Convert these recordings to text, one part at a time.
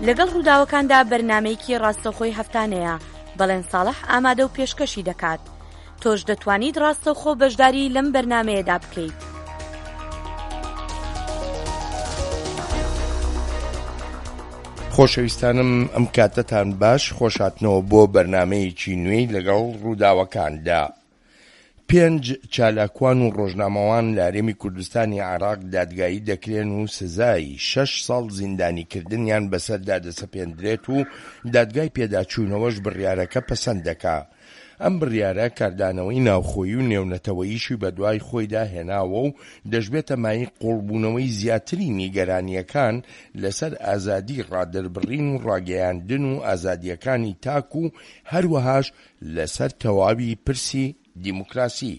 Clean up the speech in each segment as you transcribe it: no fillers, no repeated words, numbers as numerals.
لەگەڵ ڕووداوەکاندا بەرنامەیەکی ڕاستەوخۆی هەفتانەیە بەڵێن ساڵح ئامادە و پێشکەشی دەکات. تۆش دەتوانیت ڕاستەوخۆ بەشداری لەم بەرنامەیەدا بکەیت. خۆشەویستانم ئەم کاتتان باش، خۆشهاتنەوە بۆ بەرنامەیەکی نوێی لەگەڵ ڕووداوەکاندا. 5 چالاکوان و ڕۆژنامەوان لە هەرێمی کوردستانی عێراق دادگایی دەکرێن و سزای 6 ساڵ زیندانیکردنیان بەسەردا دەسەپێندرێت و دادگای پێداچوونەوەش بڕیارەکە پەسەند دەکا. ئەم بڕیارە کاردانەوەی ناوخۆیی و نێونەتەوەییشی بە دوای خۆیدا هێناوە و دەشبێتە مای قوڵبوونەوەی زیاتری نیگەرانیەکان لەسەر ئازادی ڕادەربڕین و ڕاگەیاندن و ئازادیەکانی تاک و هەروەهاش لەسەر تەواوی پرسی دیموکراسی.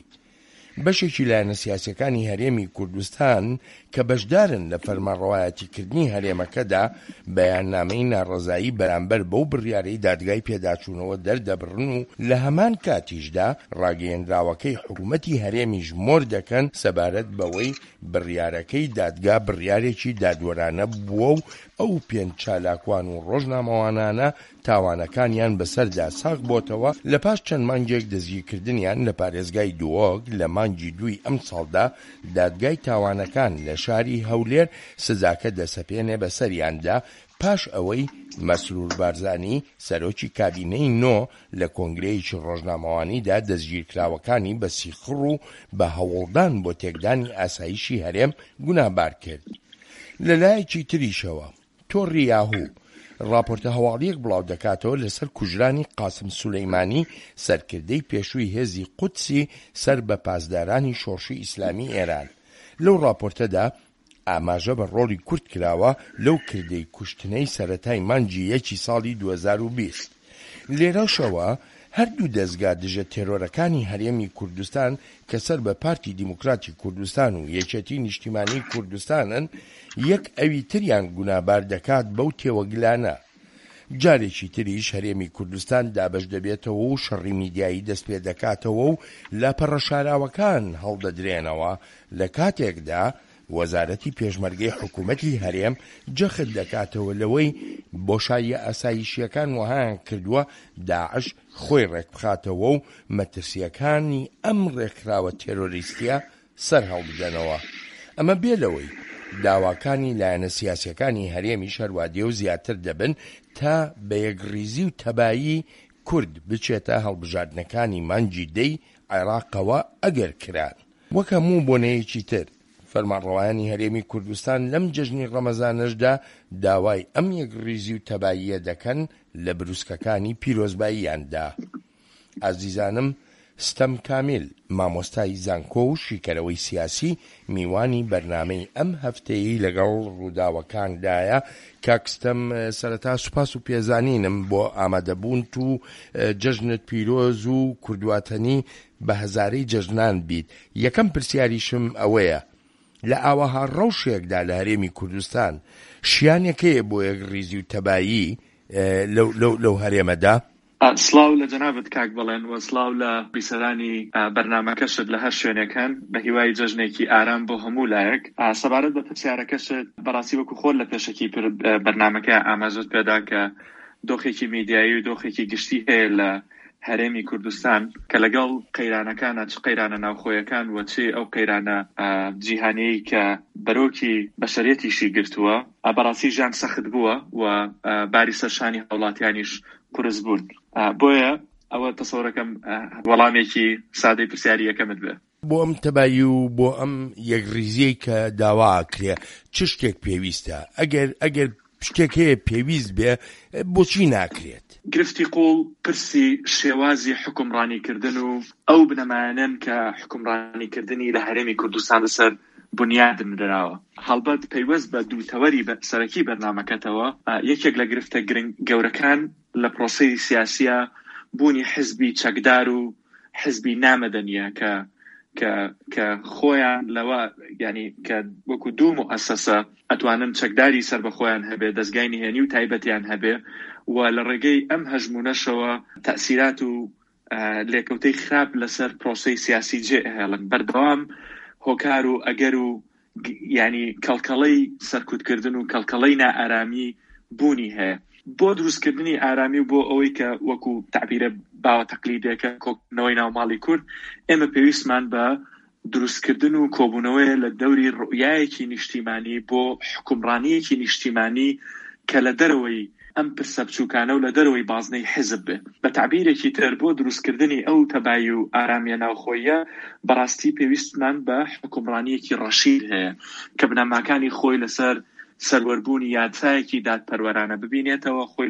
بەشێکی لایەنە سیاسیەکانی هەرێمی کوردستان کە بەشدارن لە فەرمانڕەوایەتیکردنی هەرێمەکەدا بەیاننامەی ناڕەزایی بەرامبەر بەو بڕیارەی دادگای پێداچوونەوە دەردەبڕن و لە هەمان کاتیشدا ڕاگەیەندراوەکەی حکوومەتی هەرێمیش مۆر دەکەن سەبارەت بەوەی بڕیارەکەی دادگا بڕیارێکی دادوەرانە بووە و ئەو 5 چالاکوان و ڕۆژنامەوانانە تاوانەکانیان بەسەردا ساغ بۆتەوە لە پاش چەند مانگێک دەستگیرکردنیان لە پارێزگای دووەک لە مانگی 2 ئەم ساڵدا دادگای تاوانەکان لە شاری هەولێر سزاکە دەسەپێنێ بەسەریاندا پاش ئەوەی مەسرور بارزانی سەرۆکی کابینەی نۆ لە کۆنگرەیەکی ڕۆژنامەوانیدا دەستگیرکراوەکانی بە سیخڕ و بە هەوڵدان بۆ تێکدانی ئاسایشی هەرێم گونابار کرد. لەلایەکی تریشەوە تۆڕی یاهوو راپۆرتە هەواڵیەک بڵاو دەکاتەوە لەسەر کوژرانی قاسم سولەیمانی سەرکردەی پێشووی هێزی قودسی سەر بە پاسدارانی شۆڕشی ئیسلامی ئێران. لەو راپۆرتەدا ئاماژە بە ڕۆڵی کورد کراوە لەو کردەی کوشتنەی سەرەتای مانگی 1 ساڵی 2020. لێرەشەوە هەردوو دەستگا دژە تێرۆرەکانی هەرێمی کوردستان کە سەر بە پارتی دیموکراتی کوردستان و یەکێتی نیشتیمانی کوردستانن یەک ئەوی تریان گونابار دەکات بەو تێوەگلانە. جارێکی تریش هەرێمی کوردستان دابەش دەبێتەوە و شەڕی میدیایی دەست پێ دەکاتەوە و لاپەڕە شاراوەکان هەڵدەدرێنەوە لە کاتێکدا وەزارەتی پێشمەرگەی حکوومەتی هەرێم جەخت دەکاتەوە لەوەی بۆشاییە ئاسایشیەکان وەهایان کردووە داعش خۆی ڕێک بخاتەوە و مەترسیەکانی ئەم ڕێکراوە تێرۆریستیە سەر هەڵبدەنەوە. ئەمە بێ لەوەی داواکانی لایەنە سیاسیەکانی هەرێمی شەروادیە و زیاتر دەبن تا بە یەکڕیزی و تەبایی کورد بچێتە هەڵبژاردنەکانی مانگی 10 عێراقەوە ئەگەر کران. وەک هەموو بۆنەیەکی تر فەرمانڕەوایانی هەرێمی کوردستان لەم جەژنی ڕەمەزانەشدا داوای ئەم یەکڕیزی و تەباییە دەکەن لە بروسکەکانی پیرۆزباییاندا. ئازیزانم، ستەم کامیل مامۆستای زانکۆ و شیکەرەوەی سیاسی میوانی بەرنامەی ئەم هەفتەیەی لەگەڵ ڕووداوەکاندایە. کاکستەم، سەرەتا سوپاس و پێزانینم بۆ ئامادەبوونت و جەژنت پیرۆز و کوردواتەنی بە هەزارەی جەژنان بیت. یەکەم پرسیاریشم ئەوەیە، لە ئاوەها ڕەوشێکدا لە هەرێمی کوردستان شیانێکەیە بۆ یەکڕیزی و تەبایی لەو هەرێمەدا؟ سلااو لە جەنابەت کاک بەڵێن و سلااو لە بیسەرانی بەرنامەکەشت لە هەر شوێنەکان بە هیوای جەژنێکی ئارام بۆ هەموو لایەک. سەبارەت بە پرسیارەکەشت بەڕاستی وەکو خۆر لە پێشەکی بەرنامەکە ئاماژەت پێدا کە دۆخێکی میدیایی و دۆخێکی گشتی هەیە لە هەرێمی کوردستان کە لەگەڵ قەیرانەکانە چ قەیرانە ناوخۆیەکان و چێ ئەو قەیرانە جیهانیی کە بەرۆکی بەشەریەتیشی گرتووە بەڕاستی ژیان سەخت بووە و باری سەرشانی هەوڵاتیانیش قورس بوون. بۆیە ئەوە تەسەوڕەکەم وەڵامێکی سادەی پرسیاری یەکەمت بێ. بۆ ئەم تەبایی و بۆ ئەم یەکڕیزیەی کە داواکرێ چ شتێک پێویستە؟ ئەگەر شتێک هەیە پێویست بێ بۆچی ناکرێت؟ گرفتی قوڵ پرسی شێوازی حکومڕانیکردن و ئەو بنەمایانەن کە حکومڕانیکردنی لە هەرێمی کوردستان لەسەر بنیادن دراوە. هەڵبەت پەیوەست بە دووتەوەری سەرەکی بەرنامەکەتەوە یەکێک لە گرفتە گەورەکان لە پرۆسەی سیاسیە بوونی حزبی چەکدار و حزبی نامەدەنیە کە خۆیان لەوە ینی کە وەکو دوو مؤسسە ئەتوانن چەکداری سەر بە خۆیان هەبێ، دەستگای نهێنی و تایبەتیان هەبێ و لە ڕێگەی ئەم هەژمونەشەوە تەئسیرات و لێکەوتەی خراپ لەسەر پرۆسەی سیاسی جێهێڵن. بەردەوام هۆکار و ئەگەر و ینی کەڵکەڵەی سەرکوتکردن و کەڵکەڵەی نائارامی بوونی هەیە بۆ دروستکردنی ئارامی و بۆ ئەوەی کە وەکو تعبیرە باوە تەقلیدێکە کۆبوونەوەی ناوماڵی کورد ئێمە پێویستمان بە دروستکردن و کۆبوونەوەی لە دەوری ڕوئیایەکی نیشتیمانی بۆ حکومڕانیەکی نیشتیمانی کە لە دەرەوەی ئەم پرسە بچووکانە و لە دەرەوەی بازنەی حزب بێ بە تعبیرێکی تر بۆ دروستکردنی ئەو تەبایی و ئارامیە ناوخۆیە بەڕاستی پێویستمان بە حکومڕانیەکی ڕەشید هەیە کە بنەماکانی خۆی لەسەر سەروەربوونی یادسایەکی دادپەروەرانە ببینێتەوە خۆی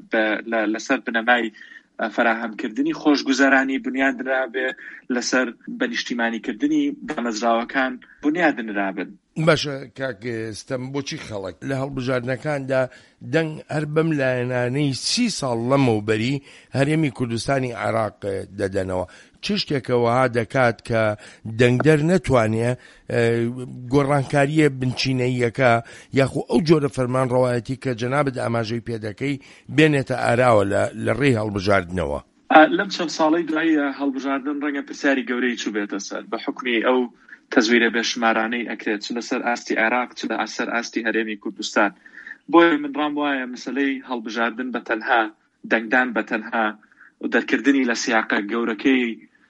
لەسەر بنەمای فراهەمکردنی خۆشگوزەرانی بنیادرابێ لەسەر بەنیشتیمانیکردنی دامەزراوەکان بنیادنرابن. باشە کاکستەم بۆچی خەڵک لە هەڵبژاردنەکاندا دەنگ هەر بەم لایەنانەی 30 ساڵ لەمەوبەری هەرێمی کوردستانی عێراق دەدەنەوە چ شتێکەوەها دەکات کە دەنگدەر نەتوانێ گۆڕانکاریە بنچینەیەکە یاخو ئەو جۆرە فەرمانڕەوایەتی کە جەنابەت ئاماژەی پێدەکەی بێنێتە ئاراوە لە ڕێی هەڵبژاردنەوە؟ لەم چەند ساڵەی دوای هەڵبژاردن ڕەنگە پرسیاری گەورەی چوو بێتە سەر بە حکمی ئەو تەزویرە بێشمارانەی ئەکرێت چ لەسەر ئاستی عێراق چ لەسەر ئاستی هەرێمی کوردستان. بۆیە من ڕام وایە مەسەلەی هەڵبژاردن بە تەنها دەنگدان بە تەنها و دەرکردنی لە سیاقە گەورەکەی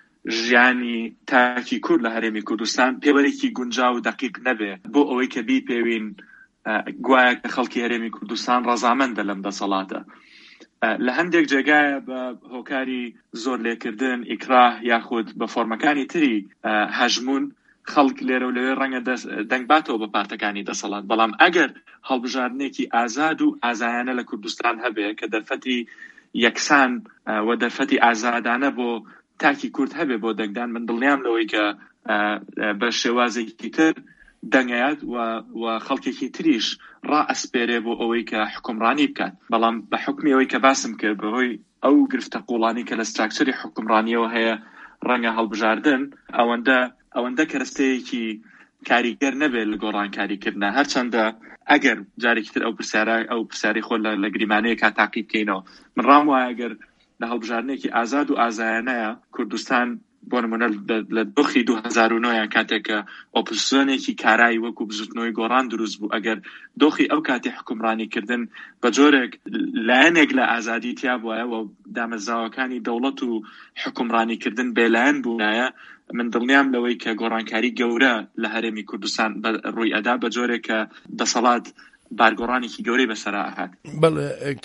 ژیانی تاکی کورد لە هەرێمی کوردستان پێوەرێکی گونجاو و دەقیق نەبێ بۆ ئەوەی کە بیپێوین گوایە کە خەڵکی هەرێمی کوردستان ڕەزامەندە لەم دەسەڵاتە. لە هەندێک جێگایە بە هۆکاری زۆر لێکردن ئیکراه یاخود بە فۆرمەکانی تری هەژمون خەڵک لێرە و لەوێ ڕەنگە دەنگباتەوە بە پارتەکانی دەسەڵات بەڵام ئەگەر هەڵبژاردنێکی ئازاد و ئازایانە لە کوردستان هەبێ کە دەرفەتی یەکسان و دەرفەتی ئازادانە بۆ تاکی کورد هەبێ بۆ دەنگدان من دڵنیام لەوەی کە بە شێوازێکی تر دەنگەیات و خەڵکێکی تریش ڕائەسپێرێ بۆ ئەوەی کە حکومڕانی بکات بەڵام بە حکمی ئەوەی کە باسم کرد بەهۆی ئەو گرفتە قوڵانی کە لە ستراکچەری حکومڕانیەوە هەیە ڕەنگە هەڵبژاردن ئەوەندە کەرەستەیەکی کاریگەر نەبێت لە گۆڕانکاریکردنە هەرچەندە ئەگەر جارێکی تر ئەو پرسیاری خۆ لە گریمانەیە کا تاقیب بکەینەوە من ڕام وایە ئەگەر لە هەڵبژاردنێکی ئازاد و ئازایانەیە کوردستان بۆ نمونە لە دۆخی 2009 کاتێک کە ئۆپۆزیسیۆنێکی کارایی وەکو بزوتنەوەی گۆڕان دروست بوو ئەگەر دۆخی ئەو کاتی حکومڕانیکردن بە جۆرێک لایەنێک لە ئازادی تیا بووایە و دامەزراوەکانی دەوڵەت و حکومڕانیکردن بێلایەن بوونایە من دڵنیام لەوەی کە گۆڕانکاری گەورە لە هەرێمی کوردستان ڕووی ئەدا بە جۆرێک کە دەسەڵات بارگۆڕانێکی گەورەی بەسەرا هات. بەڵێ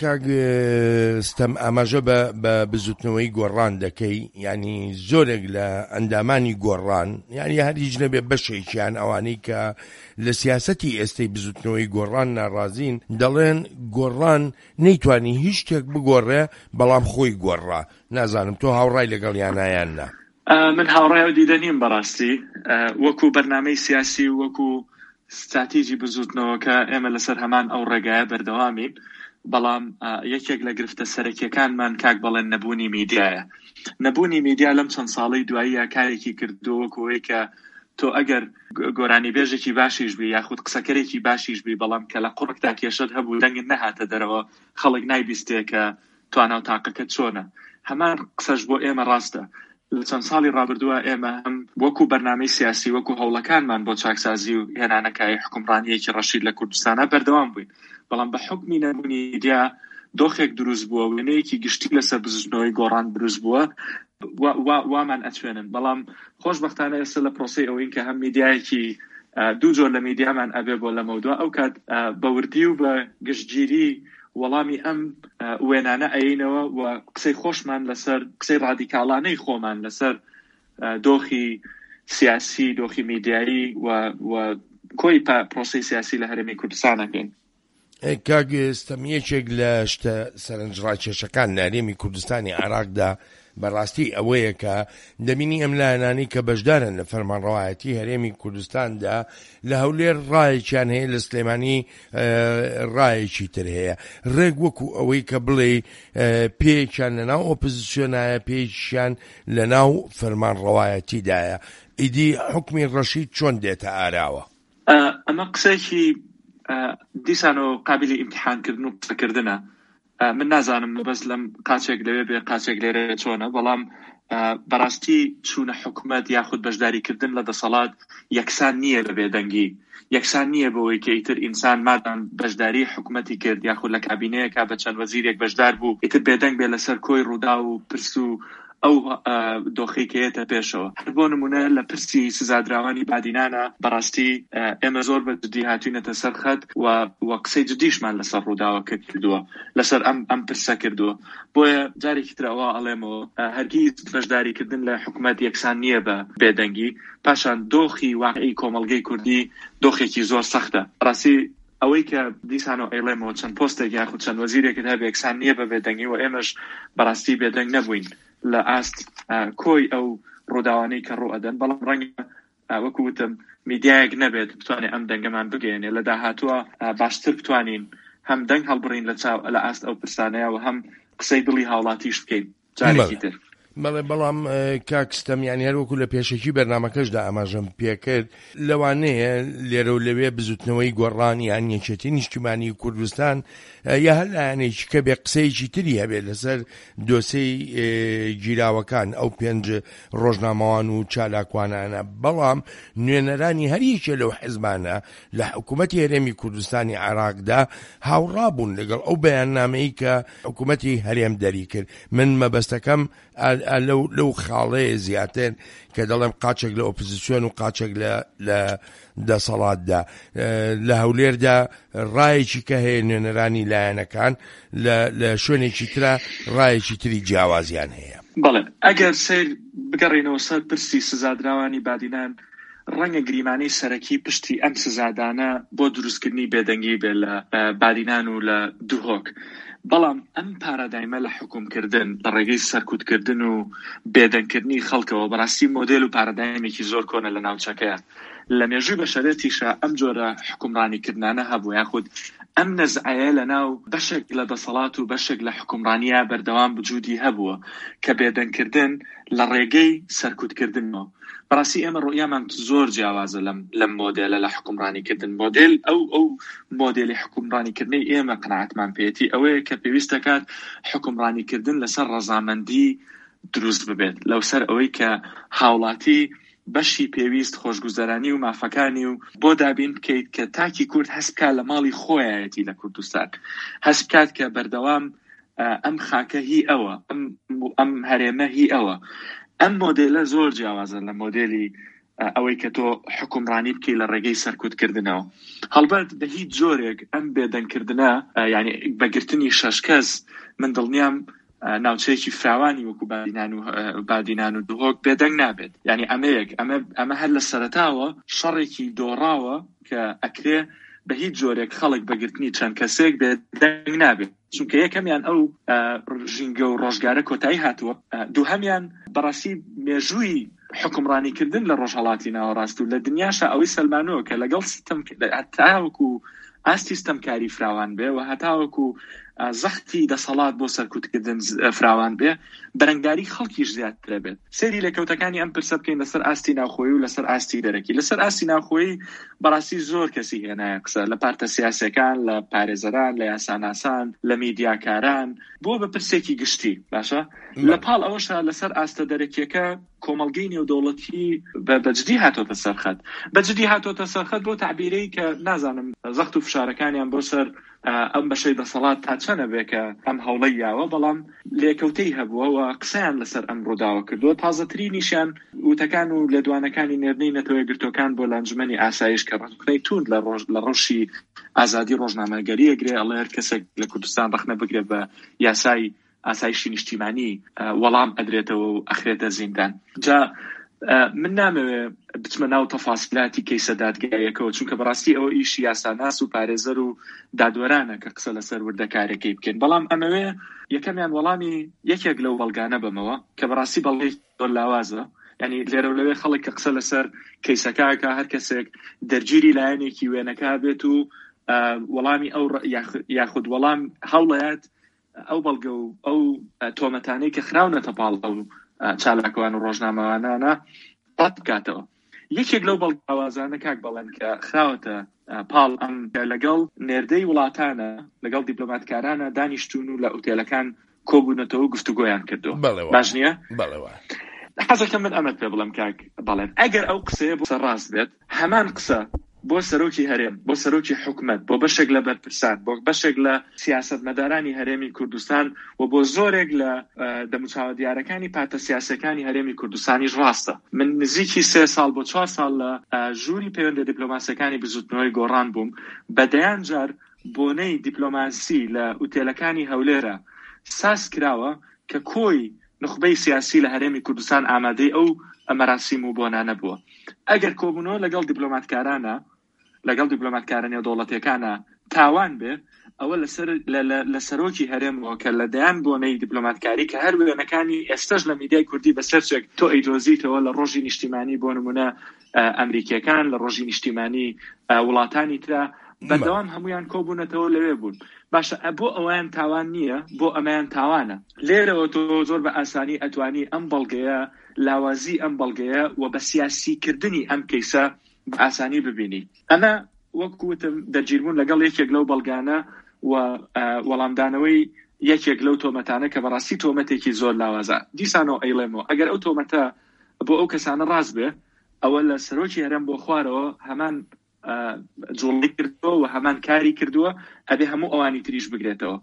کاکستەم ئاماژە بە بزوتنەوەی گۆڕان دەکەی ینی زۆرێک لە ئەندامانی گۆڕان ینی هەریج نەبێ بەشێکیان ئەوانەی کە لە سیاسەتی ئێستەی بزوتنەوەی گۆڕان ناڕازین دەڵێن گۆڕان نەیتوانی هیچ شتێک بگۆڕێ بەڵام خۆی گۆڕا نازانم تۆ هاوڕای لەگەڵ یانایان نا؟ من هاوڕای و دیدە نیم بەڕاستی وەکو بەرنامەی سیاسی وەکو استراتیژی بزوتنەوەکە ئێمە لەسەر هەمان ئەو ڕێگایە بەردەوامین بەڵام یەکێک لە گرفتە سەرەکیەکانمان کاک بەڵێن نەبوونی میدیایە. نەبوونی میدیا لەم چەند ساڵەی دواییە کارێکی کردووەکەوەی کە تۆ ئەگەر گۆرانی بێژێکی باشیش بی یاخود قسەکەرێکی باشیش بی بەڵام کە لە قوڕکتا کێشت هەبوو دەنگت نەهاتە دەرەوە خەڵک نایبیستێ کە توانە و تاقەکەت چۆنە. هەمان قسەش بۆ ئێمە ڕاستە. لە چەند ساڵی ڕابردووە ئێمە هەم وەکو بەرنامەی سیاسی وەکو هەوڵەکانمان بۆ چاکسازی و هێنانەکای حکومڕانیەکی ڕەشید لە کوردستانە بەردەوام بووین بەڵام بە حکمی نەبوونی میدیا دۆخێک دروست بووە وێنەیەکی گشتی لەسەر بزوتنەوەی گۆڕان دروست بووە وامان ئەتوێنن بەڵام خۆشبەختانە ئێستا لە پرۆسەی ئەوەین کە هەم میدیایەکی دوو جۆر لە میدیامان ئەبێ بۆ لەمەودووە ئەو کات بە وردی و بە گشتگیری وەڵامی ئەم وێنانە ئەینەوە و قسەی خۆشمان لەسەر قسەی ڕادیکاڵانەی خۆمان لەسەر دۆخی سیاسی دۆخی میدیایی و کۆی پرۆسەی سیاسی لە هەرێمی کوردستانەکەین. کاگستەم یەکێک لە شتە سەرنجڕاکێشەکان لە هەرێمی کوردستانی عێراقدا بەڕاستی ئەوەیە کە دەبینی ئەم لایەنانەی کە بەشدارن لە فەرمانڕەوایەتی هەرێمی کوردستاندا لە هەولێر ڕایەکیان هەیە لە سلێمانی ڕایەکی تر هەیە ڕێک وەکو ئەوەی کە بڵێ پێیەکیان لەناو ئۆپۆزیسیۆنایە پێیەکیان لەناو فەرمانڕەوایەتیدایە ئیدی حکمی ڕەشید چۆن دێتە ئاراوە؟ ئەمە قسەیەکی دیسان و قابلی ئیمتحانکردن و قسەکردنە من نازانم بەس لەم قاچێک لەوێ بێ قاچێک لێرە چۆنە، بەڵام بەڕاستی چوونە حکومەت یاخود بەشداریکردن لە دەسەڵات یەکسان نییە لە بێدەنگی، یەکسان نییە بەوەی کە ئیتر ئینسان مادام بەشداری حکومەتی کرد یاخود لە کابینەیەکا بە چەند وەزیرێک بەشدار بوو ئیتر بێدەنگ بێ لەسەر کۆی ڕوودا و پرس و ئەو دۆخەیەکەیەتە پێشەوە. بۆ نمونە لە پرسی سزادراوانی بادینانە بەڕاستی ئێمە زۆر بە جدی هاتوینەتە سەر خەت و قسەی جدیشمان لەسەر ڕووداوە کردووە، لەسەر ئەم پرسە کردووە. بۆیە جارێکی ترەوە ئەڵێمەوە هەرگیز بەشداریکردن لە حکومەت یەکسان نییە بە بێدەنگی. پاشان دۆخی واقعی کۆمەڵگەی کوردی دۆخێکی زۆر سەختە. ڕاستی ئەوەی کە دیسانەوە ئەیڵێمەوە چەند پۆستێک یاخود چەند وەزیرێکت هەبێ یەکسان نییە بە بێدەنگی و ئێمەش بەڕاستی بێدەنگ نەبووین لە ئاست کۆی ئەو ڕووداوانەی کە ڕوو ئەدەن، بەڵام ڕەنگە وەکو وتم میدیایەک نەبێت بتوانێت ئەم دەنگەمان بگەێنێ لە داهاتووە باشتر بتوانین هەم دەنگ هەڵبڕین لە ئاست ئەو پرسانەیە و هەم قسەی دڵی هاوڵاتیش بکەین جارێکی تر. بەڵام کاکستەم یانی هەروەکو لە پێشەکی بەرنامەکەشدا ئاماژەم پێکرد لەوانەیە لێرە و لەوێ بزوتنەوەی گۆڕانی یان یەکێتی نیشتیمانی کوردستان یا هەر لایەنێکی کە بێ قسەیەکی تری هەبێت لەسەر دۆسەی گیراوەکان ئەو 5 ڕۆژنامەوان و چالاکوانانە، بەڵام نوێنەرانی هەریەکێ لەو حیزبانە لە حکوومەتی هەرێمی کوردستانی عێراقدا هاوڕابوون لەگەڵ ئەو بەیاننامەی کە حکوومەتی هەرێم دەری کرد. من مەبەستەکەم لەو خاڵەیە زیاتر کە دەڵێم قاچێک لە ئۆپۆزیسیۆن و قاچێک لە دەسەڵاتدا لە هەولێردا ڕایەکی کە هەیە نوێنەرانی لایەنەکان لە شوێنێکی ترە ڕایەکی تری جیاوازیان هەیە. بەڵێ ئەگەر سیر بگەڕێنەوە سەر پرسی سزادراوانی بادینان، ڕەنگە گریمانەی سەرەکی پشتی ئەم سزادانە بۆ دروستکردنی بێدەنگی بێ لە بادینان و لە دوهۆک. بەڵام ئەم پارادایمە لە حکومکردن لە ڕێگەی سەرکوتکردن و بێدەنگکردنی خەڵکەوە بەڕاستی مۆدێل و پارادایمێکی زۆر کۆنە لە ناوچەکەیە. لە مێژووی بەشەرەتیشە ئەم جۆرە حکومڕانیکردانە هەبوو، یاخود ئەم نەزعەیە لە ناو بەشێک لە دەسەڵات و بەشێک لە حکومڕانیە بەردەوام بجوودی هەبووە کە بێدەنگکردن لە ڕێگەی سەرکوتکردنەوە. بەڕاستی ئێمە ڕۆیامان زۆر جیاوازە لەم مۆدێلە لە حکومڕانیکردن. مۆدێل ئەو مۆدێلی حکومڕانیکردنی ئێمە قەناعەتمان پێێتی ئەوەیە کە پێویست دەکات حکومڕانیکردن لەسەر ڕەزامەندی دروست ببێت، لەوسەر ئەوەی کە هاوڵاتی بەشی پێویست خۆشگوزەرانی و مافەکانی و بۆ دابین بکەیت کە تاکی کورد هەست بکات لە ماڵی خۆیەتی لە کوردستان، هەست بکات کە بەردەوام ئەم خاکە هی ئەوە، ئەم هەرێمە هی ئەوە. ئەم مۆدێلە زۆر جیاوازە لە مۆدێلی ئەوەی کە تۆ حکومڕانی بکەی لە ڕێگەی سەرکوتکردنەوە. هەڵبەت بە هیچ جۆرێک ئەم بێدەنگکردنە یعنی بەگرتنی 6 کەس من دڵنیام ناوچەیەکی فراوانی وەکو بادینان و دوهۆک بێدەنگ نابێت. یعنی ئەمە هەر لە سەرەتاوە شەڕێکی دۆڕاوە کە ئەکرێ بە هیچ جۆرێک خەڵک بەگرتنی چەند کەسێک بێدەنگ نابێت، چونکە یەکەمیان ئەو ژینگە و ڕۆژگارە کۆتایی هاتووە، دووهەمیان بەڕاستی مێژووی حکومڕانیکردن لە ڕۆژهەڵاتی ناوەڕاست و لە دنیاشە ئەوەی سەلمانەوە کە لەگەڵ هەتاوەکو ئاستی ستەمکاری فراوان بێ و هەتاوەکو زەختی دەسەڵات بۆ سەرکوتکردن فراوان بێ بەرەنگاری خەڵکیش زیاتر بێت. سەیری لە کەوتەکانی ئەم پرسە بکەین لەسەر ئاستی ناوخۆیی و لەسەر ئاستی دەرەکی. لەسەر ئاستی ناوخۆیی بەڕاستی زۆر کەسی هێنایە قسە لە پارتە سیاسەکان، لە پارێزەران، لە یاساناسان، لە میدیاکاران بۆ بە پرسێکی گشتی باشە. لە پاڵ ئەوەشە لەسەر ئاستە دەرەکیەکە کۆمەڵگەی نێودەوڵەتی بەجددی هاتۆتە سەرخەت، بەجددی هاتۆتە سەرخەت بۆ تعبیرەی کە نازانم زەخت و فشارەکانیان بۆ سەر ئەم بەشەی دەسەڵات تا چەنە بێ کە ئەم هەوڵەی یاوە، بەڵام لێکەوتەی هەبووە و قسەیان لەسەر ئەم ڕووداوە کردووە. تازەترینیشیان وتەکان و لێدوانەکانی نێردنەی نەتەوەی گرتوەکان بۆ لانجمەنی ئاسایش کە ڕێکخستنەی توند لە ڕۆژی ئازادی ڕۆژنامەگەری ئەگرێ، ئەڵێ هەر کەسێک لە کوردستان ڕەخنە بگرێ بە یاسای ئاسایشی نیشتیمانی وەڵام ئەدرێتەوە و ئەخرێتە زیندان. جا من نامەوێ بچمە ناو تەفاسیلاتی کەیسە دادگایەکەوە، چونکە بەڕاستی ئەوە ئیشی یاساناس و پارێزەر و دادوەرانە کە قسە لەسەر وردەکارێکی بکەین. بەڵام ئەمەوێ یەکەمیان وەڵامی یەکێک لەو بەڵگانە بەمەوە کە بەڕاستی بەڵێ زۆر لاوازە. ینی لێرە و لەوێ خەڵک کە قسە لەسەر کەیسەکەکە هەر کەسێک دەرگیری لایەنێکی وێنەکە بێت و وەڵامی ئەو یاخود وەڵام هەوڵەیەت ئەو بەڵگە و ئەو تۆمەتانەی کە خراونەتە پاڵ ئەو چالاکوان و ڕۆژنامەوانانە ڕەت بکاتەوە. یەکێک لەو بەڵگاوازانە کاک بەڵێن کە خراوەتە پاڵ ئەم لەگەڵ نێردەی وڵاتانە لەگەڵ دیپلۆماتکارانە دانیشتون و لە ئوتێلەکان کۆبوونەتەوە گفتوگۆیان کردو باش نییە؟ حەزەکەم من ئەمە پێ بڵێم کاک بەڵێن ئەگەر ئەو قسەیە بۆ ڕاست بێت هەمان قسە بۆ سەرۆکی هەرێم بۆ سەرۆکی حکومەت بۆ بەشێک لە بەرپرسان بۆ بەشێک لە سیاسەتمەدارانی هەرێمی کوردستان و بۆ زۆرێک لە دەموچاودیارەکانی پاتە سیاسەکانی هەرێمی کوردستانیش ڕاستە. من نزیکی 3 ساڵ بۆ 4 ساڵ لە ژووری پەیوەندە دیپلۆماسیەکانی بزوتنەوەی گۆڕان بووم. بەدەیان جار بۆنەی دیپلۆماسی لە ئوتێلەکانی هەولێرە ساس کراوە کە کۆی نخبەی سیاسی لە هەرێمی کوردستان ئامادەی ئەو مەراسیم و بۆنانە بووە. ئەگەر کۆبوونەوە لەگەڵ دیپلۆماتکارانە لەگەڵ دیپلۆماتکارانە دەوڵەتیەکانە تاوان بێ ئەوە لە سەرۆکی هەرێمەوە کە لەدایان بۆنەی دیپلۆماتکاری کە هەر وێنەکانی ئێستش لە میدیای کوردی بەسەرچێک تۆ ئەیدۆزیتەوە لە ڕۆژی نیشتیمانی بۆ نمونە ئەمریکیەکان لە ڕۆژی نیشتیمانی وڵاتانی ترا بەردەوام هەمویان کۆبوونەتەوە لەوێ بوون. باشە بۆ ئەویان تاوان نییە بۆ ئەمەیان تاوانە. لێرەوە تۆ زۆر بە ئاسانی ئەتوانی ئەم بەڵگەیە لاوازی ئەم بەڵگەیە و بە سیاسیکردنی ئەم کەیسە بە ئاسانی ببینی. ئەمە وەکوتم دەرگیربوون لەگەڵ یەکێک لەو بەڵگانە و وەڵامدانەوەی یەکێک لەو تۆمەتانە کە بەڕاستی تۆمەتێکی زۆر لاوازە. دیسانەوە ئەیڵێمەوە ئەگەر ئەو تۆمەتە بۆ ئەو کەسانە ڕاست بێ ئەوە لە سەرۆکی هەرێم بۆ خوارەوە هەمان جوڵی کردووە و هەمان کاری کردووە ئەبێ هەموو ئەوانی تریش بگرێتەوە.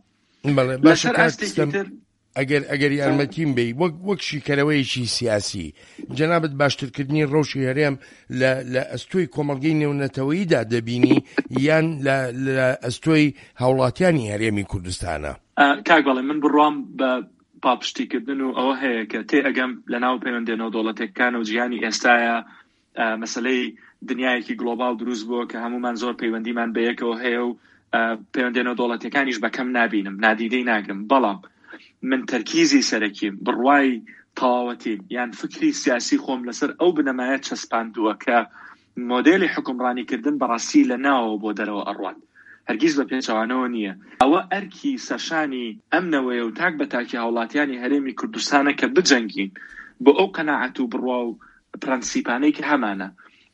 ئەگەر یارمەتیم بی وەک شیکەرەوەیەکی سیاسی جەنابەت باشترکردنی ڕۆژی هەرێم لە ئەستۆی کۆمەڵگەی نێونەتەوەییدا دەبینی یان لە ئەستۆی هاوڵاتیانی هەرێمی کوردستانە؟ کاک بەڵێ من بڕوام بە پاپشتیکردن و ئەوە هەیە کە تێ ئەگەم لە ناو پەیوەندێنەوە دەوڵەتێکەکان و جیهانی ئێستاە مەسلەی دنیایەکی گلۆبال دروست بووە کە هەمومان زۆر پەیوەندیمان بەیەکەوە هەیە و پەیوەندێنەوە دەوڵەتەکانیش بەکەم نابینم نادیدەی ناگرم. بەڵام من تەرکیزی سەرەکیم بڕوای تەواوەتی یان فکری سیاسی خۆم لەسەر ئەو بنەمایە چەسپاندووە کە مۆدێلی حکومڕانیکردن بەڕاستی لە ناوەوە بۆ دەرەوە ئەڕوات هەرگیز بە پێچەوانەوە نییە. ئەوە ئەرکی سەرشانی ئەمنەوەیە و تاک بە تاکی هاوڵاتیانی هەرێمی کوردستانە کە بجەنگین بۆ ئەو قەناعەت و بڕوا و پرەنسیپانەی کە هەمانە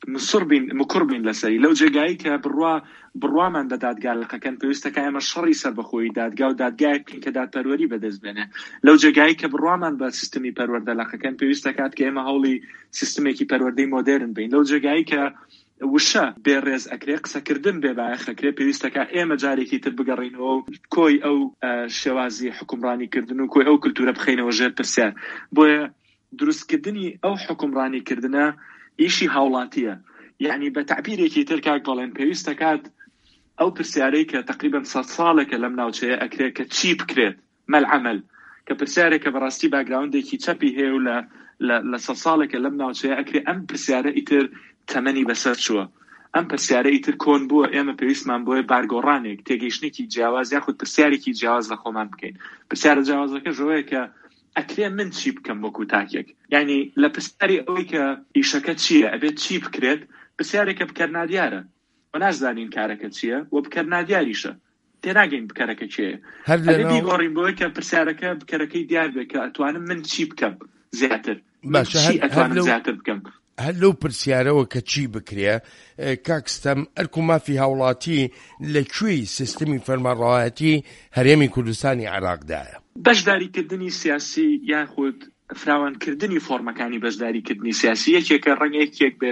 مکڕ بین لەسەری لەو جێگایی کە بڕوامان بە دادگاڵەکەن پێویستەکە ئێمە شەڕی سەر بەخۆی دادگا و دادگایەک بکەین کە دادپەروەری بەدەست بێنێ. لەو جێگایی کە بڕوامان بە سیستمی پەروەردەلاقەکەن پێویستەکات کە ئێمە هەوڵی سیستمێکی پەروەردەی مۆدێرن بین. لەو جێگایی کە وشە بێڕێز ئەکرێ قسەکردن بێبایەخەکرێ پێویستەکە ئێمە جارێکی تر بگەڕینەوە و کۆی ئەو شێوازی حکومڕانیکردن و کۆی ئەو کلتورە بخەینەوە ژێر پرسیار. بۆیە دروستکردنی ئەو حکومڕانیکردنە ئیشی هاوڵاتیە. یعنی بە تعبیرێکی تر کاک بەڵێن پێویستە کات ئەو پرسیارەی کە تقریبا 100 ساڵێکە لەم ناوچەیە ئەکرێت کە چی بکرێت مەلعەمەل کە پرسیارێکە بەڕاستی باگراوندێکی چەپی هەیە و لە 100 ساڵێکە لەم ناوچەیە ئەکرێت ئەم پرسیارە ئیتر تەمەنی بەسەر چووە ئەم پرسیارە ئیتر کۆن بووە ئێمە پێویستمان بۆیە بارگۆڕانێک تێگەیشتێکی جیاواز یاخود پرسیارێکی جیاواز لە خۆمان بکەین. پرسیارە جیاوازەکە ژەوەیە کە ئەکرێ من چی بکەم وەکو تاکێک. یعنی لە پرسیاری ئەوەی کە ئیشەکە چییە ئەبێت چی بکرێت پرسیارێکە بکەرنادیارە و نازانین کارەکە چییە و بکەرنادیاریشە تێناگەین بکەرەکە چییە هەردی گۆڕین بۆی کە پرسیارەکە بکەرەکەی دیار بێت کە ئەتوانم من چی بکەم زیاتر چی ئەتوانم زیاتر بکەم. هەر لەو پرسیارەوە کە چی بکرێ کاکستەم ئەرک و مافی هاوڵاتی لەکوێی سیستمی فەرمانڕەوایەتی هەرێمی کوردستانی عێراقدایە؟ بەشداریکردنی سیاسی یاخود فراوانکردنی فۆرمەکانی بەشداریکردنی سیاسی یەکێکە ڕەنگە یەکێک بێ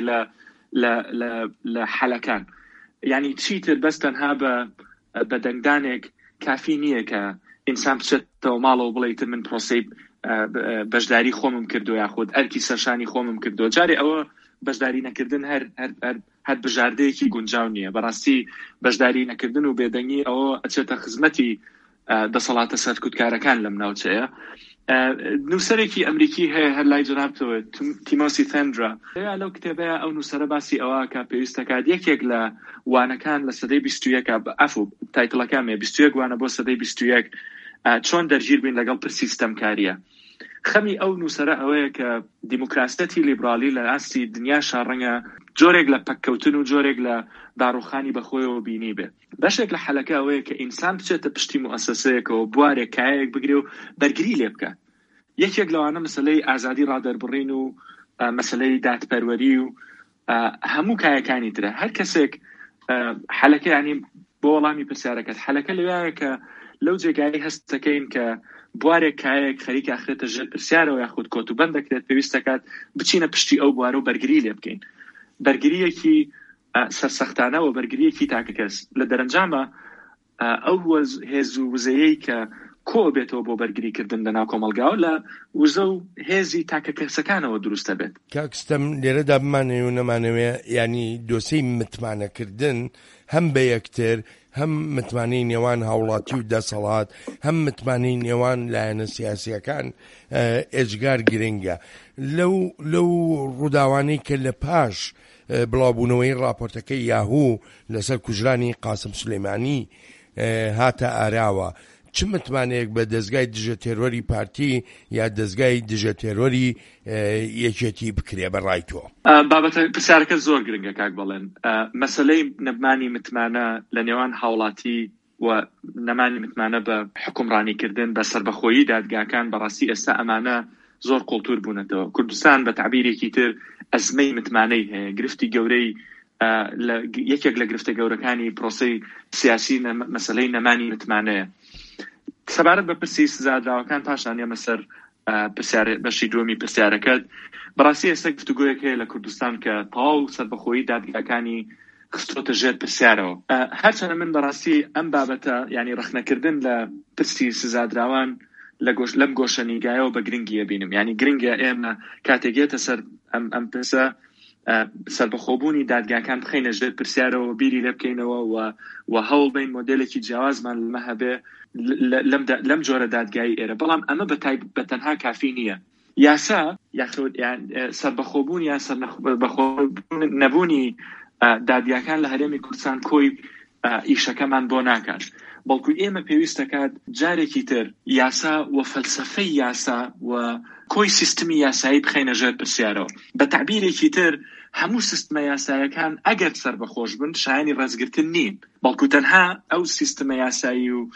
لە حەلەکان. یعنی چیتر بەس تەنها بە دەنگدانێک کافی نییە کە ئینسان بچێتەوە ماڵەوە بڵێتە من پرۆسەی بەشداری خۆمم کردو یاخود ئەرکی سەرشانی خۆمم کردو. جارێ ئەوە بەشداری نەکردن هەر بژاردەیەکی گونجاو نییە. بەڕاستی بەشداری نەکردن و بێدەنگی ئەوە ئەچێتە خزمەتی دەسەڵاتە سەرکوتکارەکان لەم ناوچەیە. نووسەرێکی ئەمریکی هەیە هەر لای جنابتەوە تیمۆسی تەندرا لەو کتێبەیە ئەو نووسەرە باسی ئەوە کە پێویستەکات یەکێک لە وانەکان لە سەدەی 21 ئەفو تایتڵەکانێ 21 وانە بۆ سەدەی 21 چۆن دەرگیر بین لەگەڵ پرسیستەمکاریە. خەمی ئەو نووسەرە ئەوەیە کە دیموکراسەتی لیبرالی لە ئاستی دنیا شاڕەنگە جۆرێک لە پەککەوتن و جۆرێک لە باڕوخانی بەخۆیەوە بینی بێ. بەشێک لە حەلەکە ئەوەیە کە ئینسان بچێتە پشتی موسەسەیەکەوە بوارێک کایەک بگرێ و بەرگری لێ بکات. یەکێک لەوانە مەسەلەی ئازادی ڕادەربڕین و مەسەلەی دادپەروەری و هەموو کایەکانی ترە. هەر کەسێک حەلەکە ینی بۆ وەڵامی پرسیارەکەت حەلەکە لەوایە کە لەو جێگایی هەستەکەین کە بوارێک کایەک خەریکە ئاخرێتە ژێر پرسیارەوە یاخود کۆتوبەند دەکرێت پێویستە کات بچینە پشتی ئەو بوارە و بەرگری لێ بکەین بەرگریەکی سەرسەختانە و بەرگریەکی تاکە کەس لە دەرەنجامە ئەو هێز و وزەیەی کە کۆ بێتەوە بۆ بەرگریکردن لەناو کۆمەلگاوە لە وزە و هێزی تاکە کەسەکانەوە دروستە بێت. کاکستەم لێرەدا بمانەوێ و نەمانەوێ ینی دۆسەی متمانەکردن هەم بە یەکتر هەم متمانەی نێوان هاوڵاتی و دەسەڵات هەم متمانەی نێوان لایەنە سیاسیەکان ئێجگار گرنگە لەو ڕووداوانەی کە لە پاش بڵاوبوونەوەی راپۆرتەکەی یاهوو لەسەر کوژرانی قاسم سولەیمانی هاتە ئاراوە چ متمانەیەک بە دەستگای دژە تێرۆری پارتی یا دەستگای دژە تێرۆری یەکێتی بکرێ بەڕای تۆ؟ بابەتە پرسیارەکە زۆر گرنگە کاک بەڵێن مەسەلەی نەبمانی متمانە لە نێوان هاوڵاتی و نەمانی متمانە بە حکومڕانیکردن بە سەربەخۆیی دادگاکان بەڕاستی ئێستا ئەمانە زۆر قوڵتور بوونەتەوە. کوردستان بە تعبیرێکی تر ئەزمەی متمانەی هەیە گرفتی گەورەی یەکێک لە گرفتە گەورەکانی پرۆسەی سیاسی مەسەلەی نەمانی متمانەیە. سەبارەت بە پرسی سزادراوەکان پاشان ئێمە سەر بەشی دووەمی پرسیارەکەت بەڕاستی ئێستا گفتوگۆیەک هەیە لە کوردستان کە تەواو سەربەخۆیی دادگاکانی خستۆتە ژێر پرسیارەوە. هەرچەندە من بەڕاستی ئەم بابەتە ینی ڕەخنەکردن لە پرسی سزادراوان لەم گۆشەنیگایەوە بە گرنگیە بینم ینی گرنگە ئێمە کاتێکێتە سەر ئەم پرسە سەربەخۆبوونی دادگاکان بخەینە ژێر پرسیارەوە بیری لێ بکەینەوە و هەوڵ بین مۆدێلێکی جیاوازمان لەمە هەبێ لەم جۆرە دادگایی ئێرە. بەڵام ئەمە بە تەنها کافی نییە. یاسا یاخود سەربەخۆبوون یا سەربەخۆبوون نەبوونی دادگاکان لە هەرێمی کوردستان کۆی ئیشەکەمان بۆ ناکات بەڵکو ئێمە پێویستە کات جارێکی تر یاسا و فەلسەفەی یاسا و کۆی سیستمی یاسایی بخەینە ژێر پرسیارەوە. بە تعبیرێکی تر هەموو سیستمە یاسایەکان ئەگەر سەربەخۆش بن شایانی ڕێزگرتن نین بەڵکو تەنها ئەو سیستمە یاسایی و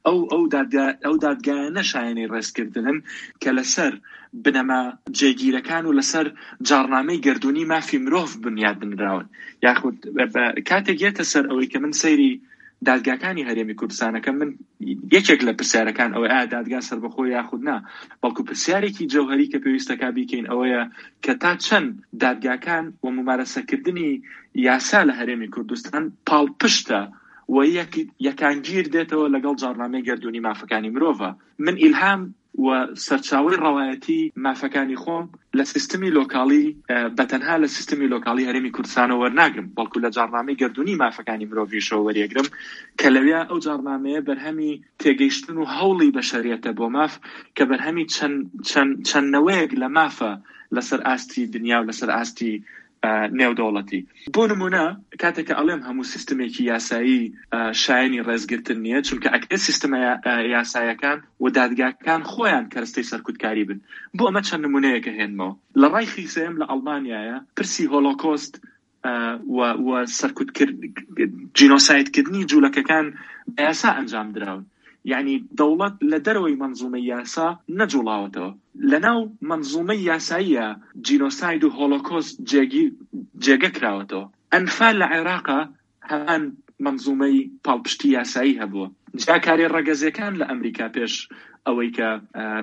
ئەو دادگایانە شایانی ڕێزکردنن کە لەسەر بنەما جێگیرەکان و لەسەر جارنامەی گردوونی مافی مرۆڤ بنیاد بنراون. یاخود کاتێک یێتە سەر ئەوەی کە من سەیری دادگاکانی هەرێمی کوردستانەکە من یەکێک لە پرسیارەکان ئەوەی ئایا دادگا سەربەخۆ یاخود نا بەڵکو پرسیارێکی جەوهەری کە پێویستەکە بیکەین ئەوەیە کە تا چەند دادگاکان و ممارەسەکردنی یاسا لە هەرێمی کوردستان پاڵپشتە و یەکانگیر دێتەوە لەگەڵ جارنامەی گردوونی مافەکانی مرۆڤە. من ئیلهام و سەرچاوەی ڕەوایەتی مافەکانی خۆم لە سیستمی لۆکاڵی بەتەنها لە سیستمی لۆکاڵی هەرێمی کوردستانەوە وەرناگرم بەڵکو لە جارنامەی گردوونی مافەکانی مرۆڤیشەوە وەریەگرم کە لەوێ ئەو جارنامەیە بەرهەمی تێگەیشتن و هەوڵی بەشەریەتە بۆ ماف کە بەرهەمی چەندنەوەیەک لە مافە لەسەر ئاستی دنیا و لەسەر ئاستی نێودەوڵەتی. بۆ نمونە کاتێککە ئەڵێم هەموو سیستمێکی یاسایی شایانی ڕێزگرتن نییە چونکە ئەکتێ سیستمە یاسایەکان و دادگاکان خۆیان کەرستەی سەرکوتکاری بن. بۆ ئەمە چەند نمونەیەکە هێنمەوە. لە ڕای خیسەیەم لە ئەڵمانیایە پرسی هۆلۆکۆست و جینۆسایدکردنی جوولەکەکان بە یاسا ئەنجام دراون. یعنی دەوڵەت لە دەرەوەی منزومەی یاسا نەجوڵاوەتەوە لەناو منزومەی یاساییە جینۆساید و هۆلۆکۆست جێگە کراوەتەوە. ئەنفال لە عێراقا هەمان منزومەی پاڵپشتی یاسایی هەبووە. جاکاری ڕەگەزیەکان لە ئەمریکا پێش ئەوەی کە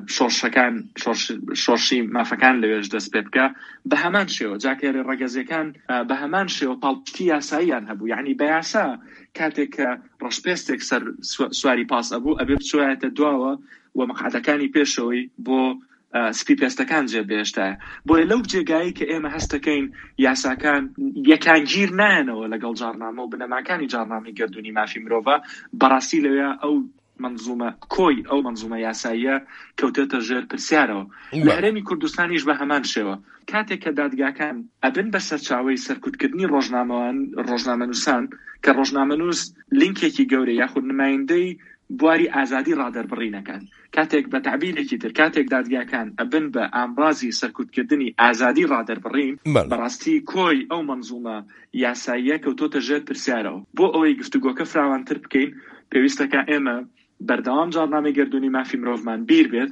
شۆرشی مافەکان لەوێش دەست پێ بکە بە هەمان شێوە جاکاری ڕەگەزیەکان بە هەمان شێوە پاڵپشتی یاساییان هەبوو. یعنی بە یاسا کاتێک کە ڕەشپێستێک سەر سواری پاس ئەبوو ئەبێ بچوایەتە دواوە و مەقعدەکانی پێشەوەی بۆ سپی پێستەکان جێبێشتایە. بۆیە لەو جێگایی کە ئێمە هەستەکەین یاساکان یەکانگیر نایەنەوە لەگەڵ جارنامە و بنەماکانی جارنامەی گردوونی مافی مرۆڤە بەڕاستی لەوێ ئەو منزومە کۆی ئەو منزومە یاساییە کەوتێتە ژێر پرسیارەوە. لە هەرێمی کوردستانیش بە هەمان شێوە کاتێک کە دادگاکان ئەبن بە سەرچاوەی سەرکوتکردنی ڕۆژنامەنووسان کە ڕۆژنامەنووس لینکێکی گەورە یاخود نمایندەی بواری ئازادی ڕادەربڕینەکان کاتێک بە تعبیرێکی تر کاتێک دادگاکان ئەبن بە ئامڕازی سەرکوتکردنی ئازادی ڕادەربڕین بەڕاستی کۆی ئەو منزومە یاساییە کەوتۆتە ژێر پرسیارەوە. بۆ ئەوەی گفتوگۆکە فراوانتر بکەین پێویستەکە ئێمە بەردەوام جارنامەی گردوونی مافی مرۆڤمان بیر بێت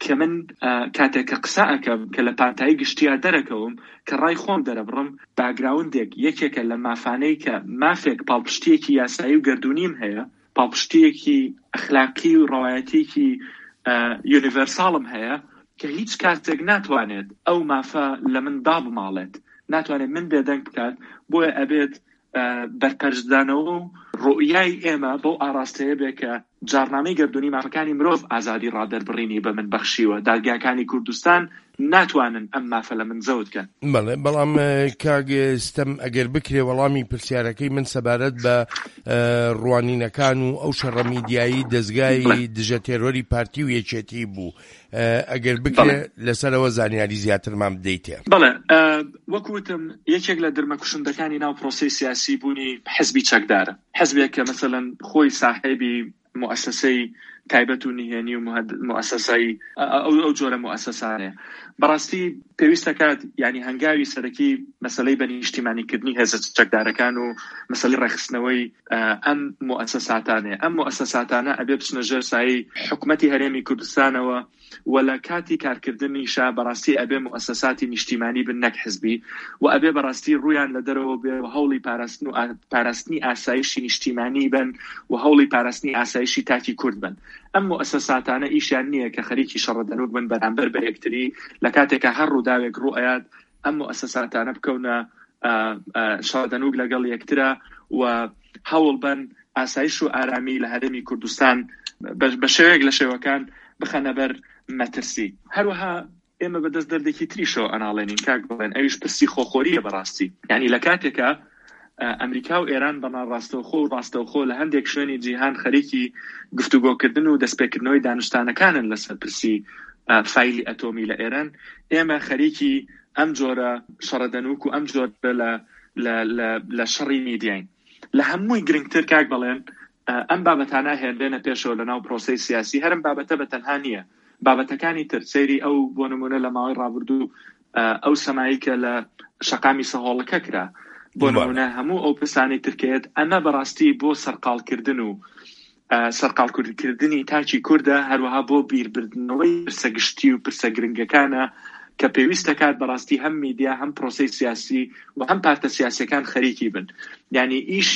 کە من کاتێک کە قسە ئەکەم کە لە پانتایی گشتیا دەرەکەوم کە ڕای خۆم دەرەبڕم باگراوندێک یەکێکە لە مافانەی کە مافێک پاڵپشتیەکی یاسایی و گردونیم هەیە، پاڵپشتیەکی ئەخلاقی و ڕەوایەتێکی یونیڤەرساڵم هەیە کە هیچ کاتێک ناتوانێت ئەو مافە لە من دابماڵێت، ناتوانێت من بێدەنگ بکات، بۆیە ئەبێت بەرپەرشدانەوە و ڕۆیای ئێمە بەو ئاراستەیە بێ کە جارنامەی گردونی مافەکانی مرۆڤ ئازادی ڕادەربڕینی بە من بەخشیوە. دادگاکانی کوردستان ناتوانن ئەم مافە لە من زەوت کەن. بەڵێ، بەڵام کاگەستەم ئەگەر بکرێ وەڵامی پرسیارەکەی من سەبارەت بە ڕوانینەکان و ئەو شەڕە میدیایی دەستگای دژە تێرۆری پارتی و یەکێتی بوو، ئەگەر بکرێ لەسەرەوە زانیاری زیاترمان بدەیتێ. بەڵێ، وەکوتم یەکێک لە درمەکوشندەکانی ناو پرۆسەی سیاسی بوونی حزبی چەکدارە، حزبێک کە مەسەڵەن خۆی ساحێبی مؤسسەی تایبەت و نهێنی و مؤسسەی ئەو جۆرە مؤسسانەیە. بەڕاستی پێویستە کات یعنی هەنگاوی سەرەکی مەسەلەی بەنیشتیمانیکردنی هێزە چەکدارەکان و مەسەلەی ڕێخستنەوەی ئەم مؤسساتانەیە. ئەم مؤسساتانە ئەبێ بچنە ژێر سایەی حکومەتی هەرێمی کوردستانەوە و لە کاتی کارکردنیشا بەڕاستی ئەبێ مؤسساتی نیشتیمانی بن نەک حزبی و ئەبێ بەڕاستی ڕویان لە دەرەوە بێ و هەوڵی پاراستنی ئاسایشی نیشتیمانی بن و هەوڵی پاراستنی ئاسایشی تاکی کورد بن. ئەم مؤسساتانە ئیشیان نییە کە خەریکی شەڕەدەنوک بن بەرامبەر بە یەکتری، لە کاتێکە هەر ڕووداوێک ڕوئەیات ئەم مؤسساتانە بکەونە شەڕەدەنوک لەگەڵ یەکترە و هەوڵ بن ئاسایش و ئارامی لە هەرێمی کوردستان بە شێوەیەک لە شێوەکان بخەنە بەر مەترسی. هەروەها ئێمە بەدەست دەردێکی تریشەوە ئەناڵێنین کاک بڵێن ئەویش پرسی خۆخۆریە بەڕاستی. یعنی لە کاتێکە ئەمریکا و ئێران بەناو ڕاستەوخۆ و ڕاستەوخۆ لە هەندێک شوێنی جیهان خەریکی گفتوگۆکردن و دەستپێکردنەوەی دانیشتانەکانن لەسەر پرسی فایلی ئەتۆمی لە ئێران، ئێمە خەریکی ئەم جۆرە شەڕەدەنوک و ئەم جۆرە لە شەڕی میدیاین. لە هەمووی گرنگتر کاک بڵێن ئەم بابەتانە هێندێنە پێشەوە لە ناو پرۆسەی سیاسی. هەرم بابەتە بە تەنها نییە، بابەتەکانی تر سەیری ئەو بۆ نمونە لە ماوەی ڕابردوو ئەو سەمایی کە لە شەقامی سەهۆڵەکە کرا، بۆ نمونە هەموو ئەو پرسانی ترکێت ئەمە بەڕاستی بۆ سەرقاڵکردن و سەرقاڵکردنی تاکی کووردە، هەروەها بۆ بیربردنەوەی پرسەگشتی و پرسە گرنگەکانە کە پێویستە کات بەڕاستی هەم میدیا هەم پرۆسەی سیاسی و هەم پارتە سیاسیەکان خەریکی بن. یعنی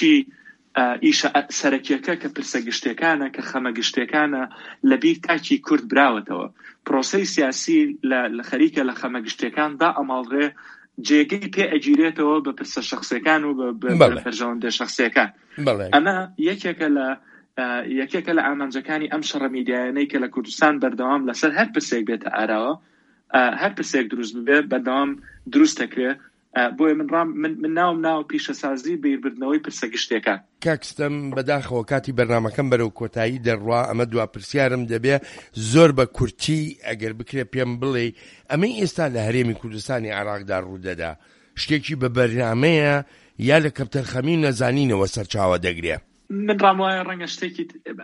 ئیشە سەرەکیەکە کە پرسەگشتەکانە کە خەمەگشتەکانە لە بیر تاکی کورد براوەتەوە. پرۆسەی سیاسی لە خەریکە لە خەمەگشتەکاندا ئەماڵڕێ جێگەی پێ ئەگیرێتەوە بە پرسە شخصیەکان و بە پەرژەوەندە شخصیەکان. ئەمە یەکێکە لە ئامانجەکانی ئەم شەڕە میدیایانەی کە لە کوردستان بەردەوام لەسەر هەر پرسێک بێتە ئاراوە، هەر پرسێک دروست ببێ بەردەوام دروست دەکرێ. بۆیە من ناو پیشەسازی بیربردنەوەی پرسەگشتێکە. کاکستەم بەداخەوە کاتی بەرنامەکەم بەرەو کۆتایی دەڕوا، ئەمە دوا پرسیارم دەبێ زۆر بە کورتی ئەگەر بکرێ پێم بڵێ ئەمەی ئێستا لە هەرێمی کوردستانی عێراقدا ڕوودەدا شتێکی بە بەرنامەیە یا لە کەپتەرخەمی نەزانینەوە سەرچاوە دەگرێ؟ من ڕاموایە ڕەنگە شتێکی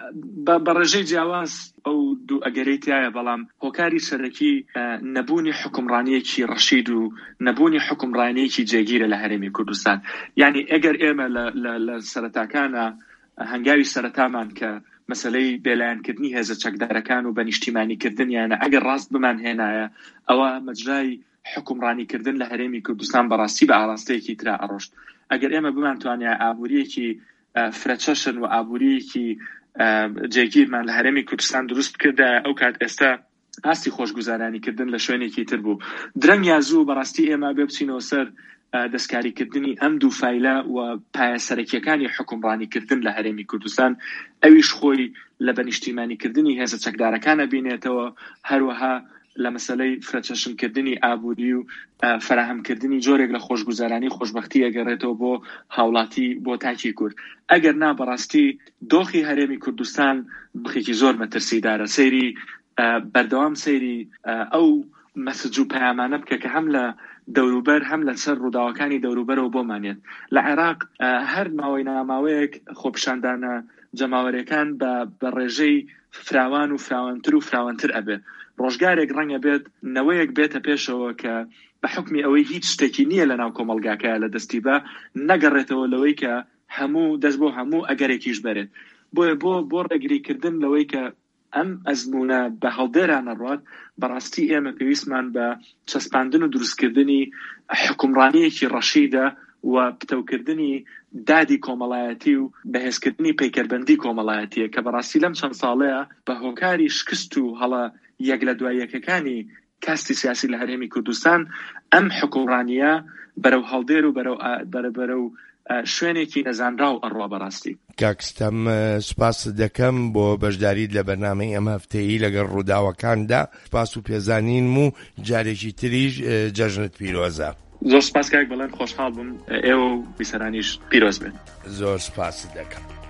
بە ڕێژەی جیاواز ئەو دوو ئەگەرەی تایە، بەڵام هۆکاری سەرەکی نەبوونی حکومڕانیەکی ڕەشید و نەبوونی حکومڕانیەکی جێگیرە لە هەرێمی کوردستان. یعنی ئەگەر ئێمە لە سەرەتاکانە هەنگاوی سەرەتامان کە مەسەلەی بێلایەنکردنی هێزە چەکدارەکان و بەنیشتیمانیکردنیانە ئەگەر ڕاست بمان هێنایە، ئەوە مەجرای حکومڕانیکردن لە هەرێمی کوردستان بەڕاستی بە ئاراستەیەکی ترا ئەڕۆشت. ئەگەر ئێمە بمانتوانیا ئابوووریەکی فرەچەشن و ئابوووریەکی جێگیرمان لە هەرێمی کوردستان دروست کردە، ئەو کات ئێستا ئاستی خۆشگوزارانیکردن لە شوێنێکی تر بوو. درەنگ یازوو بەڕاستی ئێمە بێ بچینەوە سەر دەستکاریکردنی ئەم دوو فایلە و پایە سەرەکیەکانی حکومڕانیکردن لە هەرێمی کوردستان، ئەویش خۆی لە بەنیشتیمانیکردنی هێزە چەکدارەکانە بینێتەوە، هەروەها لە مەسەلەی فرەچەشنکردنی ئابووری و فراهەمکردنی جۆرێک لە خۆشگوزارانی خۆشبەختی ئەگەڕێتەوە بۆ هاوڵاتی بۆ تاکی کورد. ئەگەر نا بەڕاستی دۆخی هەرێمی کوردستان بخێکی زۆر مەترسیدارە، سەیری بەردەوام سەیری ئەو مەسج و پەیامانە بکە کە هەم لە دەوروبەر هەم لەسەر ڕووداوەکانی دەوروبەرەوە بۆمانێت. لە عێراق هەر ماوەی ناماوەیەک خۆپیشاندانە جەماوەریەکان بە ڕێژەی فراوان و فراوانتر و فراوانتر ئەبێ. ڕۆژگارێک ڕەنگە بێت نەوەیەک بێتە پێشەوە کە بە حکمی ئەوەی هیچ شتێکی نییە لە ناو کۆمەڵگاکە لە دەستی بە نەگەڕێتەوە لەوەی کە هەموو دەست بۆ هەموو ئەگەرێکیش بێت. بۆ ڕێگریکردن لەوەی کە ئەم ئەزمونە بە هەڵدێرانە ڕات بەڕاستی ئێمە پێویستمان بە چەسپاندن و دروستکردنی حکومڕانیەکی ڕەشیدە و پتەوکردنی دادی کۆمەڵایەتی و بەهێزکردنی پەیکەربەندی کۆمەڵایەتیە کە بەڕاستی لەم چەند ساڵەیە بە هۆکاری شکست و هەڵە یەک لە دوای یەکەکانی کاستی سیاسی لە هەرێمی کوردستان ئەم حکومڕانیە بەرەو هەڵدێر و بەرەو شوێنێکی نەزانراو ئەڕوا بەڕاستی. کاکستەم سوپاس دەکەم بۆ بەشداریت لە بەرنامەی ئەم هەفتەیی لەگەڵ ڕووداوەکاندا. سوپاس و پێزانین و جارێکی تریش جەژنت پیرۆزە. زۆر سوپاس کاک بەڵێن خۆشحاڵ بووم ئێوە و بیسەرانیش پیرۆز بێن. زۆر سوپاس دەکەم.